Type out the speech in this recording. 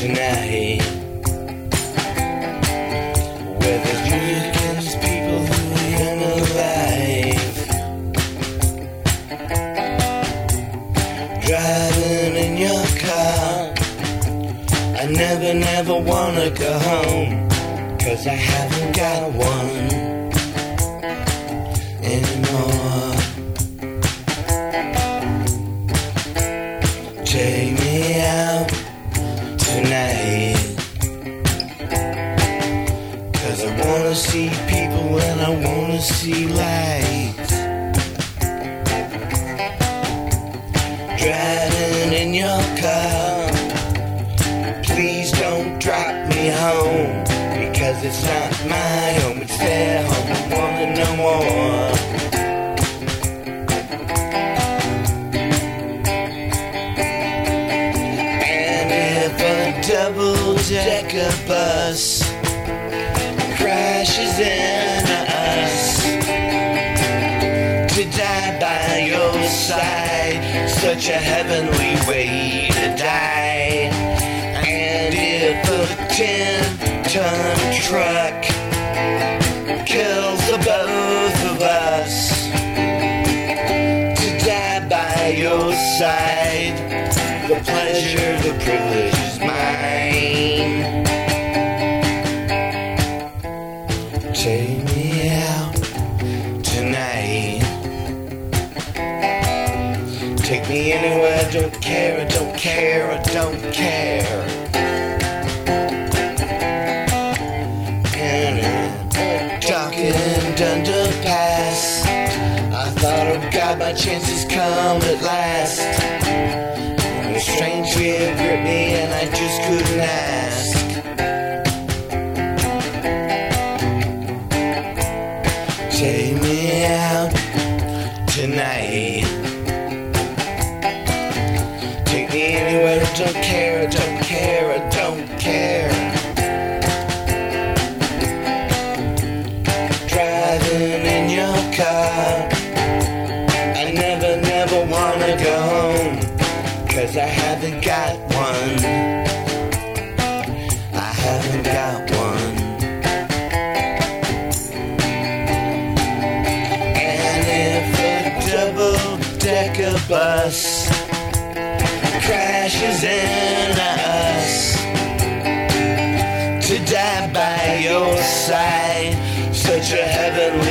tonight. Where there's music and there's people who are young and alive. Driving in your car, I never wanna go home, 'cause I haven't got one anymore. Take me out tonight, 'cause I wanna see people and I wanna see lights. Driving in your car, please don't drop me home, because it's not my home, it's their home. I wanna know more. And if a double-decker bus crashes into us, to die by your side, such a heavenly way to die. And if a 10-ton truck kills the both of us, to die by your side, the pleasure, the privilege is mine. Take me out tonight. Take me anywhere, I don't care, I don't care, I don't care. And darkened underpass, I thought, oh God, my chances come at last. And a strange fear gripped me and I just couldn't ask. Take me out tonight. Take me anywhere, I don't care, I don't care, I don't care. Driving in your car, I never wanna go home, 'cause I haven't got one. I haven't got one. And if a double-decker bus crashes into us, to die by your side, such a heavenly